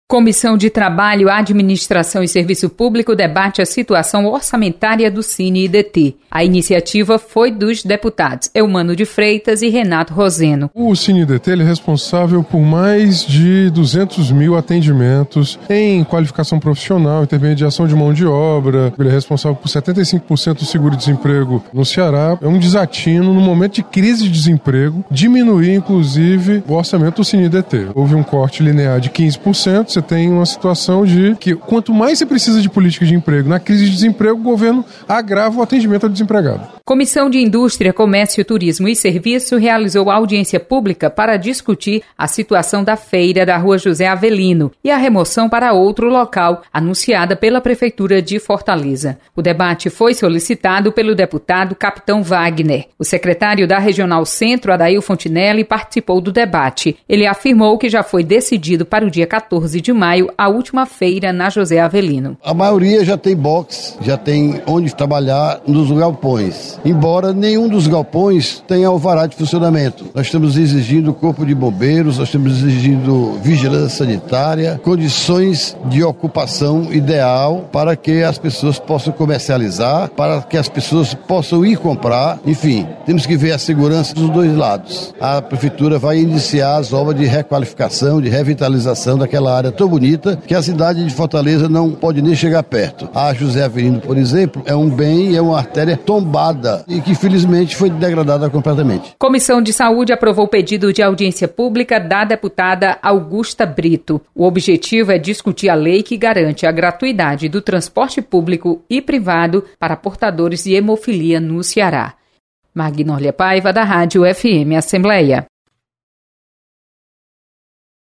Comissão de Trabalho, Administração e Serviço Público debate a situação orçamentária do Cine-IDT. A iniciativa foi dos deputados Eumano de Freitas e Renato Roseno. O Cine-IDT é responsável por mais de 200 mil atendimentos em qualificação profissional, intermediação de mão de obra. Ele é responsável por 75% do seguro-desemprego no Ceará. É um desatino no momento de crise de desemprego, diminuir inclusive o orçamento do Cine-IDT. Houve um corte linear de 15%. Você tem uma situação de que quanto mais você precisa de política de emprego, na crise de desemprego, o governo agrava o atendimento ao desempregado. Comissão de Indústria, Comércio, Turismo e Serviço realizou audiência pública para discutir a situação da feira da Rua José Avelino e a remoção para outro local, anunciada pela Prefeitura de Fortaleza. O debate foi solicitado pelo deputado Capitão Wagner. O secretário da Regional Centro, Adail Fontinelli, participou do debate. Ele afirmou que já foi decidido para o dia 14 de maio a última feira na José Avelino. A maioria já tem box, já tem onde trabalhar nos galpões. Embora nenhum dos galpões tenha alvará de funcionamento. Nós estamos exigindo corpo de bombeiros, nós estamos exigindo vigilância sanitária, condições de ocupação ideal para que as pessoas possam comercializar, para que as pessoas possam ir comprar. Enfim, temos que ver a segurança dos dois lados. A Prefeitura vai iniciar as obras de requalificação, de revitalização daquela área tão bonita que a cidade de Fortaleza não pode nem chegar perto. A José Avelino, por exemplo, é um bem, é uma artéria tombada e que felizmente foi degradada completamente. Comissão de Saúde aprovou o pedido de audiência pública da deputada Augusta Brito. O objetivo é discutir a lei que garante a gratuidade do transporte público e privado para portadores de hemofilia no Ceará. Magnólia Paiva, da Rádio FM Assembleia.